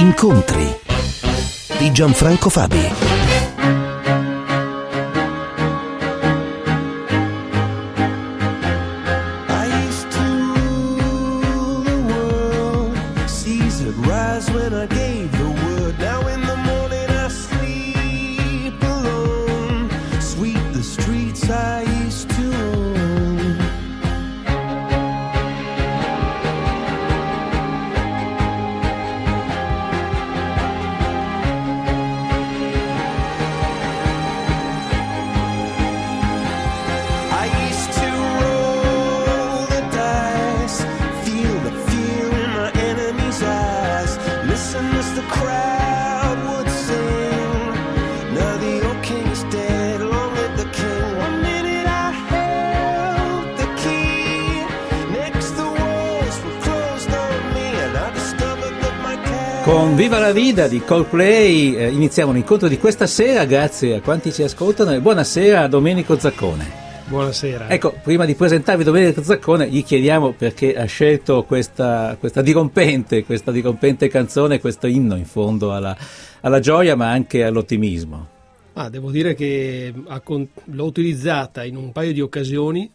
Incontri di Gianfranco Fabi. Con Viva la Vida di Coldplay iniziamo l'incontro di questa sera, grazie a quanti ci ascoltano, e buonasera a Domenico Zaccone. Buonasera. Ecco, prima di presentarvi Domenico Zaccone, gli chiediamo perché ha scelto questa dirompente canzone, questo inno in fondo alla gioia ma anche all'ottimismo. Devo dire che l'ho utilizzata in un paio di occasioni.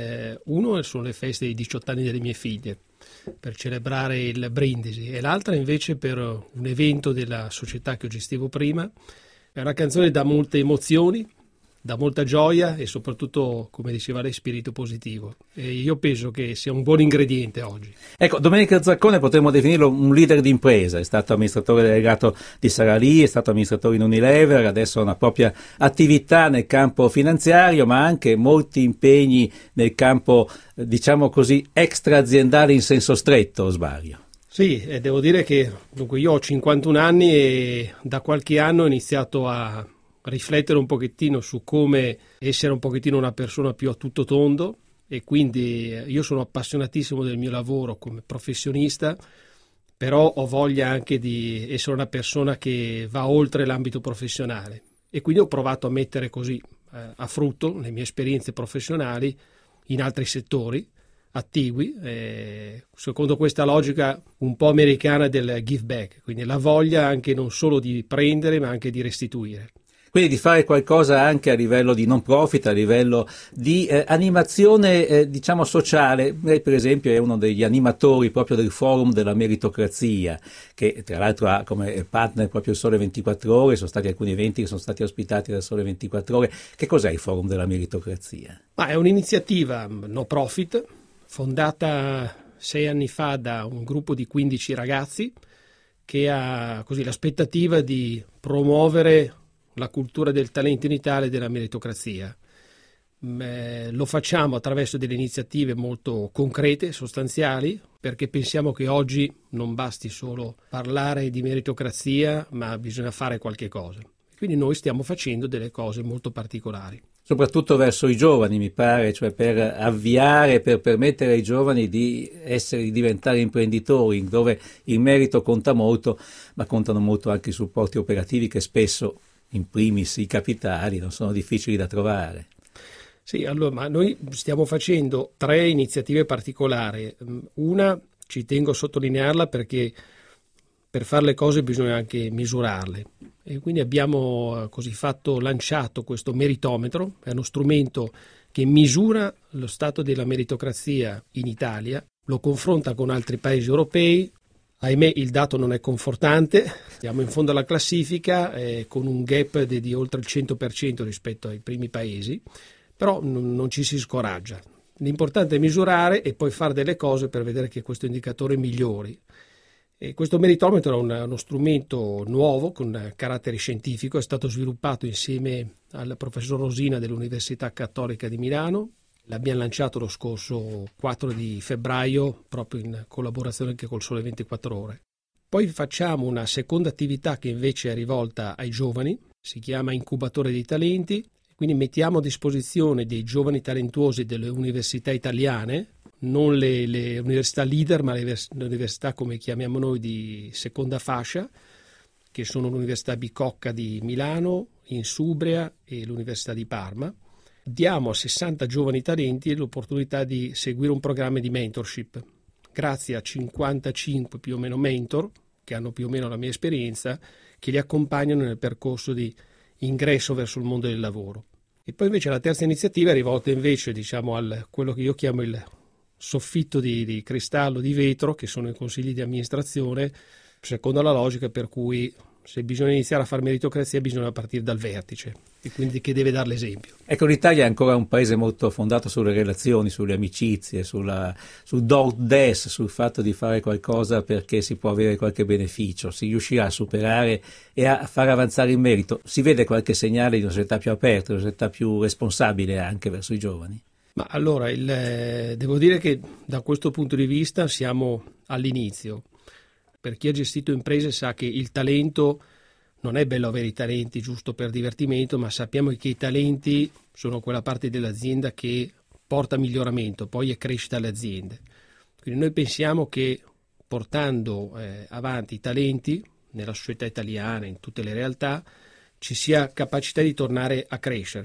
Uno sono le feste dei 18 anni delle mie figlie, per celebrare il brindisi, e l'altra invece per un evento della società che io gestivo prima. È una canzone da molte emozioni, da molta gioia e soprattutto, come diceva lei, spirito positivo, e io penso che sia un buon ingrediente oggi. Ecco, Domenico Zaccone potremmo definirlo un leader di impresa, è stato amministratore delegato di Sara Lee, è stato amministratore in Unilever, adesso ha una propria attività nel campo finanziario ma anche molti impegni nel campo, diciamo così, extra aziendale in senso stretto, o sbaglio? Sì, devo dire che dunque io ho 51 anni e da qualche anno ho iniziato a riflettere un pochettino su come essere un pochettino una persona più a tutto tondo, e quindi io sono appassionatissimo del mio lavoro come professionista, però ho voglia anche di essere una persona che va oltre l'ambito professionale, e quindi ho provato a mettere così a frutto le mie esperienze professionali in altri settori attigui, secondo questa logica un po' americana del give back, quindi la voglia anche non solo di prendere ma anche di restituire. Quindi di fare qualcosa anche a livello di non profit, a livello di animazione diciamo sociale. Lei per esempio è uno degli animatori proprio del forum della meritocrazia, che tra l'altro ha come partner proprio il Sole 24 Ore, sono stati alcuni eventi che sono stati ospitati dal Sole 24 Ore. Che cos'è il forum della meritocrazia? È un'iniziativa no profit fondata 6 anni fa da un gruppo di 15 ragazzi che ha così l'aspettativa di promuovere la cultura del talento in Italia e della meritocrazia. Lo facciamo attraverso delle iniziative molto concrete, sostanziali, perché pensiamo che oggi non basti solo parlare di meritocrazia, ma bisogna fare qualche cosa. Quindi noi stiamo facendo delle cose molto particolari. Soprattutto verso i giovani, mi pare, cioè per avviare, per permettere ai giovani di diventare imprenditori, dove il merito conta molto, ma contano molto anche i supporti operativi che spesso, in primis i capitali, non sono difficili da trovare. Sì, allora, ma noi stiamo facendo 3 iniziative particolari. Una, ci tengo a sottolinearla perché per fare le cose bisogna anche misurarle, e quindi abbiamo lanciato questo meritometro. È uno strumento che misura lo stato della meritocrazia in Italia, lo confronta con altri paesi europei. Ahimè il dato non è confortante, siamo in fondo alla classifica con un gap di oltre il 100% rispetto ai primi paesi, però non ci si scoraggia. L'importante è misurare e poi fare delle cose per vedere che questo indicatore migliori. E questo meritometro è uno strumento nuovo con carattere scientifico, è stato sviluppato insieme al professor Rosina dell'Università Cattolica di Milano. L'abbiamo lanciato lo scorso 4 di febbraio proprio in collaborazione anche col Sole 24 Ore. Poi facciamo una seconda attività che invece è rivolta ai giovani, si chiama Incubatore dei Talenti, quindi mettiamo a disposizione dei giovani talentuosi delle università italiane, non le università leader ma le università come chiamiamo noi di seconda fascia, che sono l'Università Bicocca di Milano, Insubria e l'Università di Parma. Diamo a 60 giovani talenti l'opportunità di seguire un programma di mentorship, grazie a 55 più o meno mentor che hanno più o meno la mia esperienza, che li accompagnano nel percorso di ingresso verso il mondo del lavoro. E poi invece la terza iniziativa è rivolta invece, diciamo, a quello che io chiamo il soffitto di cristallo, di vetro, che sono i consigli di amministrazione, secondo la logica per cui se bisogna iniziare a fare meritocrazia bisogna partire dal vertice, e quindi che deve dare l'esempio. Ecco, l'Italia è ancora un paese molto fondato sulle relazioni, sulle amicizie, sul do des, sul fatto di fare qualcosa perché si può avere qualche beneficio. Si riuscirà a superare e a far avanzare il merito? Si vede qualche segnale di una società più aperta, una società più responsabile anche verso i giovani? Ma allora, devo dire che da questo punto di vista siamo all'inizio. Per chi ha gestito imprese sa che il talento non è bello avere i talenti giusto per divertimento, ma sappiamo che i talenti sono quella parte dell'azienda che porta miglioramento, poi è crescita alle aziende. Quindi noi pensiamo che portando avanti i talenti nella società italiana, in tutte le realtà, ci sia capacità di tornare a crescere.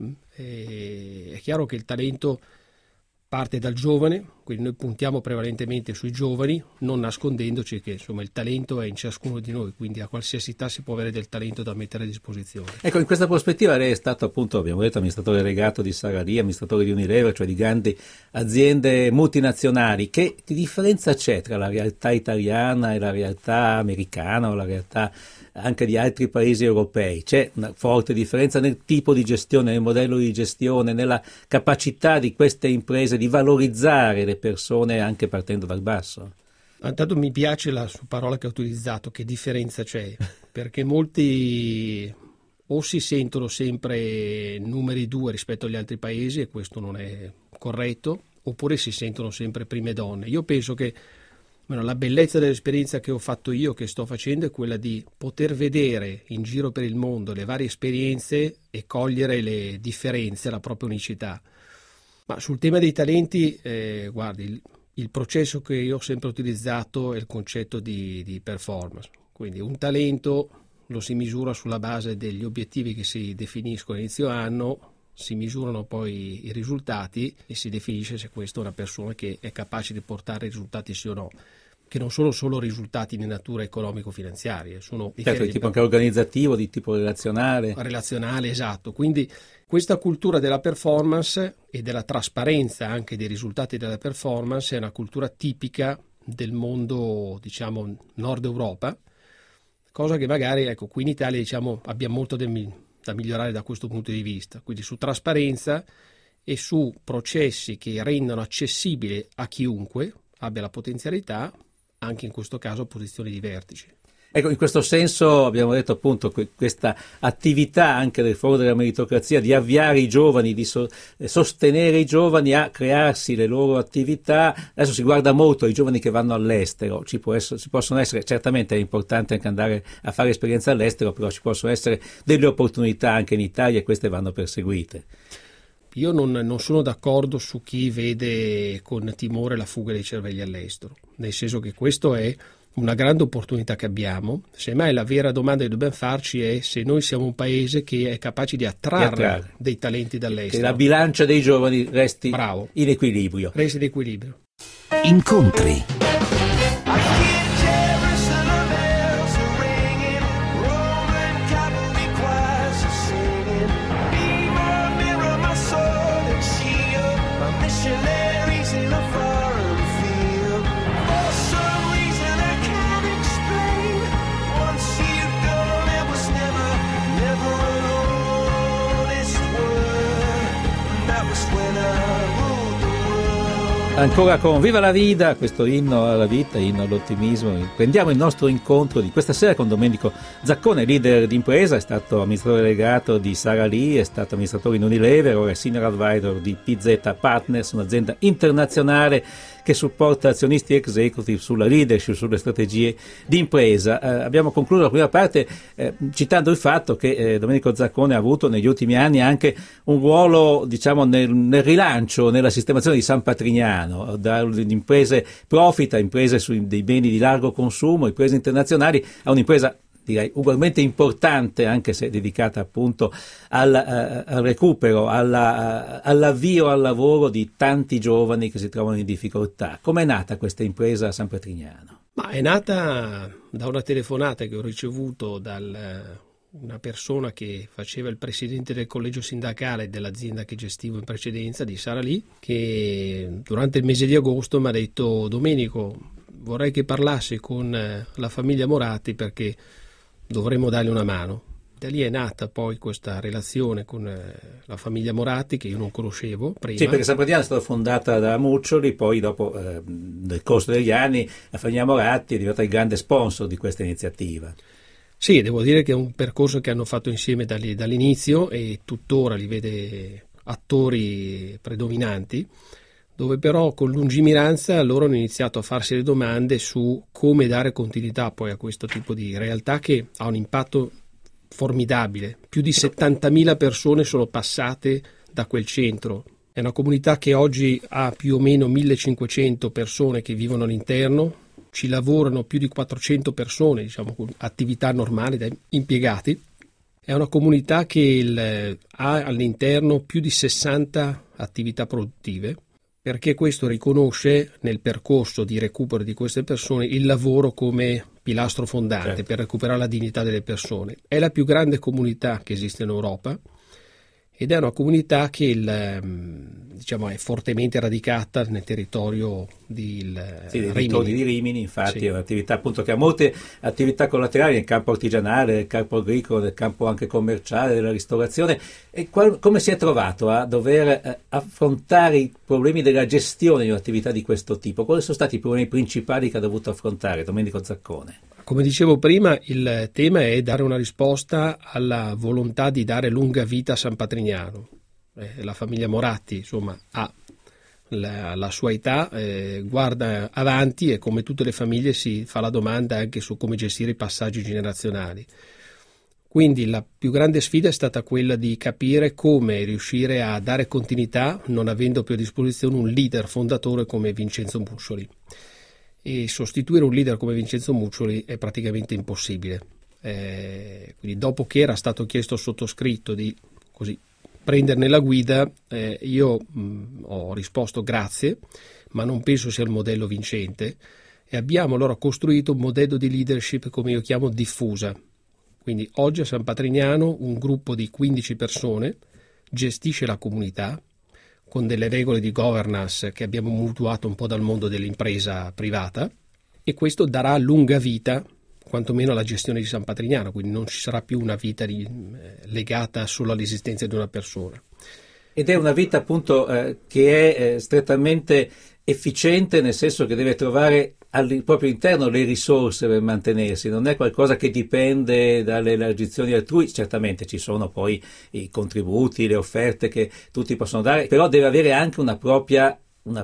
È chiaro che il talento parte dal giovane, quindi noi puntiamo prevalentemente sui giovani, non nascondendoci che insomma il talento è in ciascuno di noi, quindi a qualsiasi età si può avere del talento da mettere a disposizione. Ecco, in questa prospettiva lei è stato appunto, abbiamo detto, amministratore delegato di Sara Lee, amministratore di Unilever, cioè di grandi aziende multinazionali. Che differenza c'è tra la realtà italiana e la realtà americana o la realtà anche di altri paesi europei? C'è una forte differenza nel tipo di gestione, nel modello di gestione, nella capacità di queste imprese di valorizzare le persone anche partendo dal basso? Intanto mi piace la sua parola che ha utilizzato, che differenza c'è, perché molti o si sentono sempre numeri 2 rispetto agli altri paesi e questo non è corretto, oppure si sentono sempre prime donne. Io penso che la bellezza dell'esperienza che ho fatto io, che sto facendo, è quella di poter vedere in giro per il mondo le varie esperienze e cogliere le differenze, la propria unicità. Ma sul tema dei talenti, guardi, il processo che io ho sempre utilizzato è il concetto di performance. Quindi un talento lo si misura sulla base degli obiettivi che si definiscono a inizio anno, si misurano poi i risultati e si definisce se questa è una persona che è capace di portare risultati sì o no, che non sono solo risultati di natura economico-finanziaria, sono certo, di tipo anche organizzativo, di tipo relazionale. Relazionale, esatto. Quindi questa cultura della performance e della trasparenza anche dei risultati della performance è una cultura tipica del mondo, diciamo, Nord Europa, cosa che magari, ecco, qui in Italia, diciamo, abbiamo molto da migliorare da questo punto di vista. Quindi su trasparenza e su processi che rendano accessibile a chiunque abbia la potenzialità, anche in questo caso posizioni di vertice. Ecco, in questo senso abbiamo detto appunto questa attività anche del Foro della Meritocrazia di avviare i giovani, di sostenere i giovani a crearsi le loro attività. Adesso si guarda molto ai giovani che vanno all'estero, ci possono essere, certamente è importante anche andare a fare esperienza all'estero, però ci possono essere delle opportunità anche in Italia e queste vanno perseguite. Io non sono d'accordo su chi vede con timore la fuga dei cervelli all'estero, nel senso che questo è una grande opportunità che abbiamo. Semmai la vera domanda che dobbiamo farci è se noi siamo un paese che è capace di attrarre dei talenti dall'estero. Che la bilancia dei giovani resti in equilibrio. Resti in equilibrio. Incontri. Ancora con Viva la Vida, questo inno alla vita, inno all'ottimismo. Prendiamo il nostro incontro di questa sera con Domenico Zaccone, leader di impresa, è stato amministratore delegato di Sara Lee, è stato amministratore in Unilever, ora è senior advisor di PZ Partners, un'azienda internazionale che supporta azionisti executive sulla leadership, sulle strategie di impresa. Abbiamo concluso la prima parte citando il fatto che Domenico Zaccone ha avuto negli ultimi anni anche un ruolo, diciamo, nel rilancio, nella sistemazione di San Patrignano, da imprese profit a imprese dei beni di largo consumo, imprese internazionali, a un'impresa direi ugualmente importante, anche se dedicata appunto al recupero, all'avvio al lavoro di tanti giovani che si trovano in difficoltà. Com'è nata questa impresa San Patrignano? Ma è nata da una telefonata che ho ricevuto da una persona che faceva il presidente del collegio sindacale dell'azienda che gestivo in precedenza, di Sara Lee, che durante il mese di agosto mi ha detto: Domenico, vorrei che parlassi con la famiglia Moratti perché dovremmo dargli una mano. Da lì è nata poi questa relazione con la famiglia Moratti, che io non conoscevo prima. Sì, perché San Pradiniano è stata fondata da Muccioli, poi dopo, nel corso degli anni, la famiglia Moratti è diventata il grande sponsor di questa iniziativa. Sì, devo dire che è un percorso che hanno fatto insieme dall'inizio e tuttora li vede attori predominanti, dove però con lungimiranza loro hanno iniziato a farsi le domande su come dare continuità poi a questo tipo di realtà che ha un impatto formidabile. Più di 70.000 persone sono passate da quel centro. È una comunità che oggi ha più o meno 1.500 persone che vivono all'interno, ci lavorano più di 400 persone, diciamo, con attività normali da impiegati. È una comunità che ha all'interno più di 60 attività produttive, perché questo riconosce nel percorso di recupero di queste persone il lavoro come pilastro fondante, certo, per recuperare la dignità delle persone. È la più grande comunità che esiste in Europa ed è una comunità che è fortemente radicata nel territorio di Rimini, infatti. Sì. È un'attività appunto che ha molte attività collaterali nel campo artigianale, nel campo agricolo, nel campo anche commerciale, della ristorazione. E come si è trovato a dover affrontare i problemi della gestione di un'attività di questo tipo? Quali sono stati i problemi principali che ha dovuto affrontare Domenico Zaccone? Come dicevo prima, il tema è dare una risposta alla volontà di dare lunga vita a San Patrignano. La famiglia Moratti, insomma, ha la sua età, guarda avanti e come tutte le famiglie si fa la domanda anche su come gestire i passaggi generazionali. Quindi la più grande sfida è stata quella di capire come riuscire a dare continuità non avendo più a disposizione un leader fondatore come Vincenzo Muccioli. E sostituire un leader come Vincenzo Muccioli è praticamente impossibile. Quindi dopo che era stato chiesto al sottoscritto di prenderne la guida, io ho risposto grazie, ma non penso sia il modello vincente, e abbiamo allora costruito un modello di leadership, come io chiamo, diffusa. Quindi oggi a San Patrignano un gruppo di 15 persone gestisce la comunità con delle regole di governance che abbiamo mutuato un po' dal mondo dell'impresa privata, e questo darà lunga vita quantomeno alla gestione di San Patrignano, quindi non ci sarà più una vita legata solo all'esistenza di una persona. Ed è una vita appunto che è strettamente efficiente, nel senso che deve trovare al proprio interno le risorse per mantenersi, non è qualcosa che dipende dalle elargizioni altrui. Certamente ci sono poi i contributi, le offerte che tutti possono dare, però deve avere anche un proprio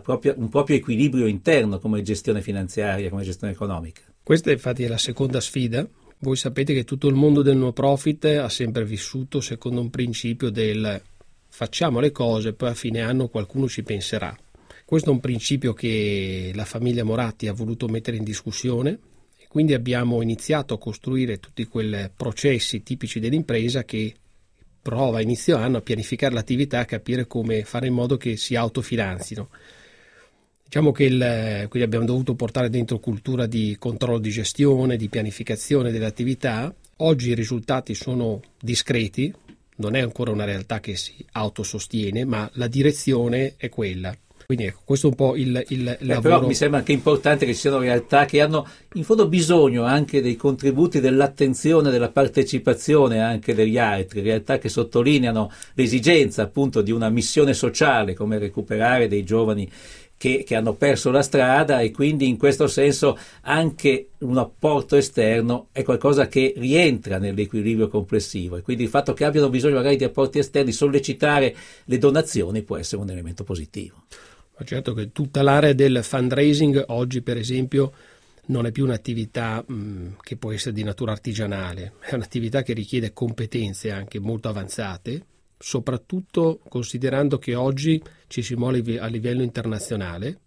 equilibrio interno come gestione finanziaria, come gestione economica. Questa infatti è la seconda sfida. Voi sapete che tutto il mondo del no profit ha sempre vissuto secondo un principio del facciamo le cose, poi a fine anno qualcuno ci penserà. Questo è un principio che la famiglia Moratti ha voluto mettere in discussione, e quindi abbiamo iniziato a costruire tutti quei processi tipici dell'impresa che prova a inizio anno a pianificare l'attività, a capire come fare in modo che si autofinanzino. Diciamo che quindi abbiamo dovuto portare dentro cultura di controllo di gestione, di pianificazione delle attività. Oggi i risultati sono discreti, non è ancora una realtà che si autosostiene, ma la direzione è quella. Quindi ecco, questo è un po' il lavoro. Però mi sembra anche importante che ci siano realtà che hanno in fondo bisogno anche dei contributi, dell'attenzione, della partecipazione anche degli altri, realtà che sottolineano l'esigenza appunto di una missione sociale, come recuperare dei giovani che hanno perso la strada, e quindi in questo senso anche un apporto esterno è qualcosa che rientra nell'equilibrio complessivo, e quindi il fatto che abbiano bisogno magari di apporti esterni, sollecitare le donazioni può essere un elemento positivo. Ma certo che tutta l'area del fundraising oggi, per esempio, non è più un'attività che può essere di natura artigianale, è un'attività che richiede competenze anche molto avanzate, soprattutto considerando che oggi ci si muove a livello internazionale,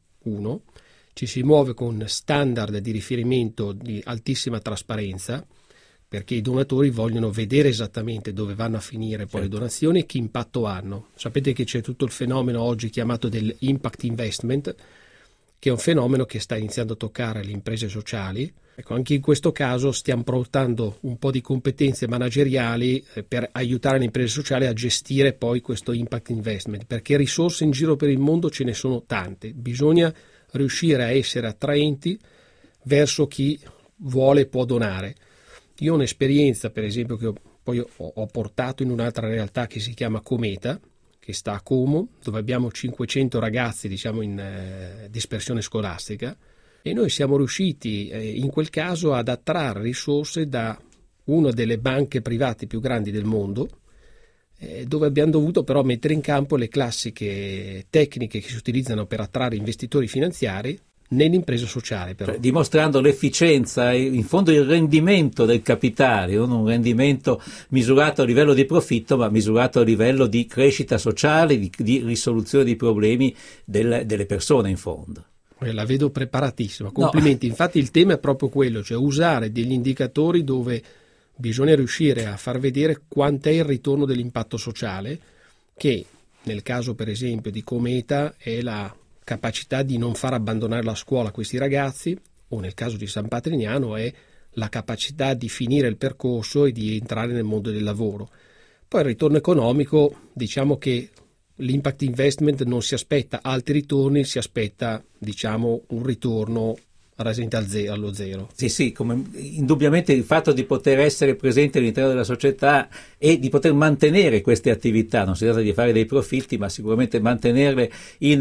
ci si muove con standard di riferimento di altissima trasparenza, perché i donatori vogliono vedere esattamente dove vanno a finire poi le donazioni e che impatto hanno. Sapete che c'è tutto il fenomeno oggi chiamato dell'impact investment, che è un fenomeno che sta iniziando a toccare le imprese sociali, Ecco, anche in questo caso stiamo portando un po' di competenze manageriali per aiutare le imprese sociali a gestire poi questo impact investment, perché risorse in giro per il mondo ce ne sono tante, bisogna riuscire a essere attraenti verso chi vuole e può donare. Io ho un'esperienza, per esempio, che poi ho portato in un'altra realtà che si chiama Cometa, che sta a Como, dove abbiamo 500 ragazzi, diciamo, in dispersione scolastica, e noi siamo riusciti in quel caso ad attrarre risorse da una delle banche private più grandi del mondo, dove abbiamo dovuto però mettere in campo le classiche tecniche che si utilizzano per attrarre investitori finanziari nell'impresa sociale, però. Cioè, dimostrando l'efficienza e in fondo il rendimento del capitale, non un rendimento misurato a livello di profitto, ma misurato a livello di crescita sociale, di risoluzione dei problemi delle persone in fondo. La vedo preparatissima, complimenti. No. Infatti il tema è proprio quello, cioè usare degli indicatori dove bisogna riuscire a far vedere quant'è il ritorno dell'impatto sociale, che nel caso per esempio di Cometa è la capacità di non far abbandonare la scuola a questi ragazzi, o nel caso di San Patrignano è la capacità di finire il percorso e di entrare nel mondo del lavoro. Poi il ritorno economico, diciamo che l'impact investment non si aspetta alti ritorni, si aspetta, diciamo, un ritorno rasente allo zero. Sì, come indubbiamente il fatto di poter essere presente all'interno della società e di poter mantenere queste attività, non si tratta di fare dei profitti, ma sicuramente mantenerle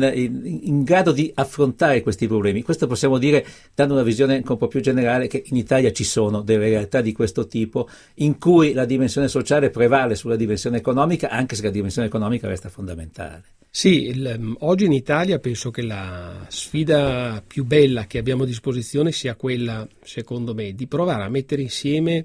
in grado di affrontare questi problemi. Questo possiamo dire, dando una visione un po' più generale, che in Italia ci sono delle realtà di questo tipo in cui la dimensione sociale prevale sulla dimensione economica, anche se la dimensione economica resta fondamentale. Sì, oggi in Italia penso che la sfida più bella che abbiamo a disposizione sia quella, secondo me, di provare a mettere insieme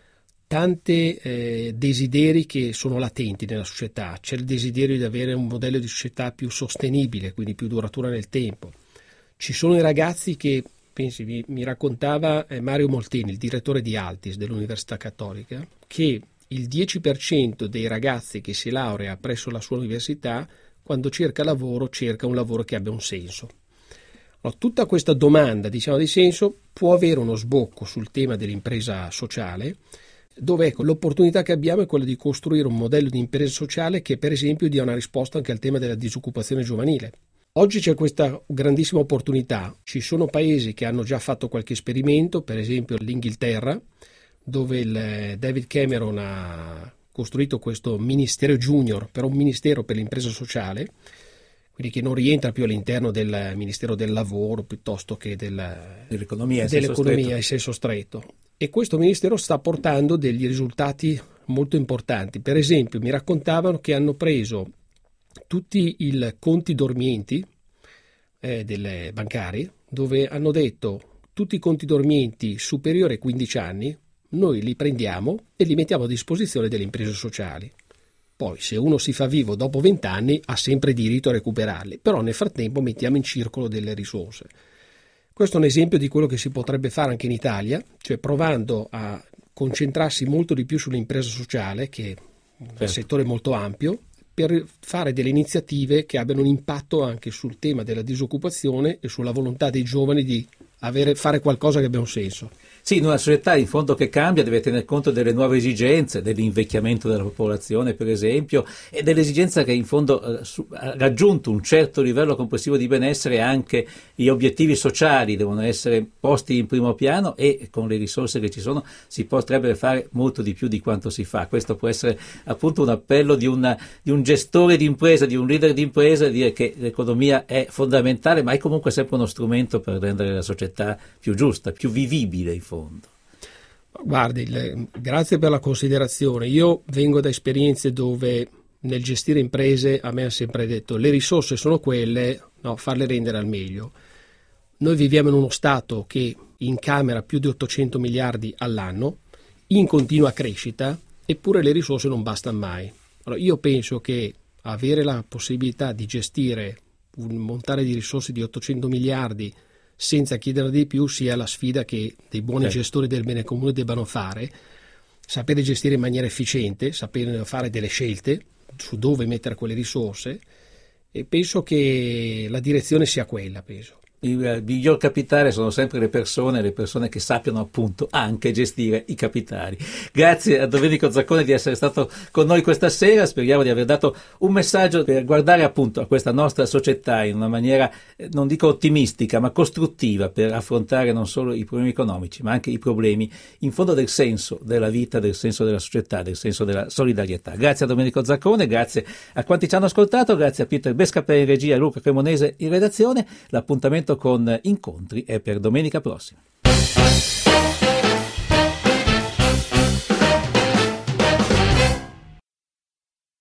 tanti desideri che sono latenti nella società. C'è il desiderio di avere un modello di società più sostenibile, quindi più duratura nel tempo. Ci sono i ragazzi che, pensi, mi raccontava Mario Molteni, il direttore di Altis dell'Università Cattolica, che il 10% dei ragazzi che si laurea presso la sua università, quando cerca un lavoro che abbia un senso. Allora, tutta questa domanda, diciamo, di senso può avere uno sbocco sul tema dell'impresa sociale, dove l'opportunità che abbiamo è quella di costruire un modello di impresa sociale che, per esempio, dia una risposta anche al tema della disoccupazione giovanile. Oggi c'è questa grandissima opportunità. Ci sono paesi che hanno già fatto qualche esperimento, per esempio l'Inghilterra, dove il David Cameron ha costruito questo ministero junior, però un ministero per l'impresa sociale, quindi che non rientra più all'interno del Ministero del Lavoro piuttosto che dell'economia in senso stretto. E questo ministero sta portando degli risultati molto importanti. Per esempio, mi raccontavano che hanno preso tutti i conti dormienti delle bancari, dove hanno detto tutti i conti dormienti superiori ai 15 anni noi li prendiamo e li mettiamo a disposizione delle imprese sociali. Poi se uno si fa vivo dopo 20 anni ha sempre diritto a recuperarli, però nel frattempo mettiamo in circolo delle risorse. Questo è un esempio di quello che si potrebbe fare anche in Italia, cioè provando a concentrarsi molto di più sull'impresa sociale, che è un settore molto ampio, per fare delle iniziative che abbiano un impatto anche sul tema della disoccupazione e sulla volontà dei giovani di fare qualcosa che abbia un senso. Sì, in una società in fondo che cambia deve tener conto delle nuove esigenze, dell'invecchiamento della popolazione per esempio, e dell'esigenza che in fondo ha raggiunto un certo livello complessivo di benessere, anche gli obiettivi sociali devono essere posti in primo piano, e con le risorse che ci sono si potrebbe fare molto di più di quanto si fa. Questo può essere appunto un appello di un gestore di impresa, di un leader di impresa, dire che l'economia è fondamentale, ma è comunque sempre uno strumento per rendere la società più giusta, più vivibile in fondo. Guardi, grazie per la considerazione. Io vengo da esperienze dove nel gestire imprese a me ha sempre detto le risorse sono quelle, farle rendere al meglio. Noi viviamo in uno Stato che incamera più di 800 miliardi all'anno, in continua crescita, eppure le risorse non bastano mai. Allora, io penso che avere la possibilità di gestire un montare di risorse di 800 miliardi senza chiedere di più sia la sfida che dei buoni gestori del bene comune debbano fare, sapere gestire in maniera efficiente, sapere fare delle scelte su dove mettere quelle risorse, e penso che la direzione sia quella, il miglior capitale sono sempre le persone che sappiano appunto anche gestire i capitali. Grazie a Domenico Zaccone di essere stato con noi questa sera, speriamo di aver dato un messaggio per guardare appunto a questa nostra società in una maniera non dico ottimistica ma costruttiva, per affrontare non solo i problemi economici ma anche i problemi in fondo del senso della vita, del senso della società, del senso della solidarietà. Grazie a Domenico Zaccone, grazie a quanti ci hanno ascoltato, grazie a Peter Bescapè in regia e Luca Cremonese in redazione. L'appuntamento con Incontri è per domenica prossima.